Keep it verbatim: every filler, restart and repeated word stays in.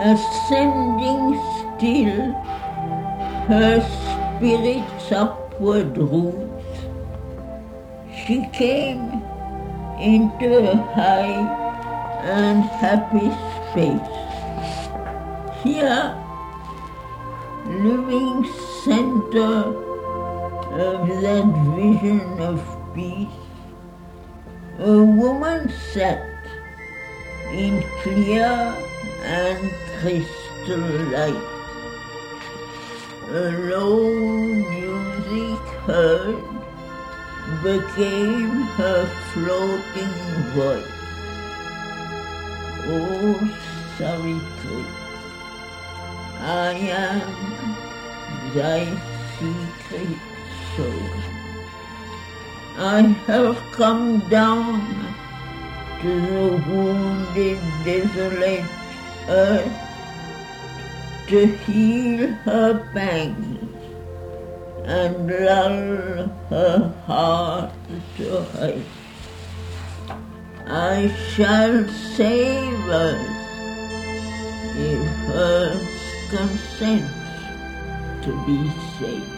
ascending still her spirit's upward route, she came into a high and happy space. Here, living center of that vision of peace, a woman sat in clear and crystal light. A low music heard became her floating voice. Oh, Savitri, I am thy secret soul. I have come down to the wounded, desolate earth to heal her pangs and lull her heart to rest. I shall save us if earth consents to be saved.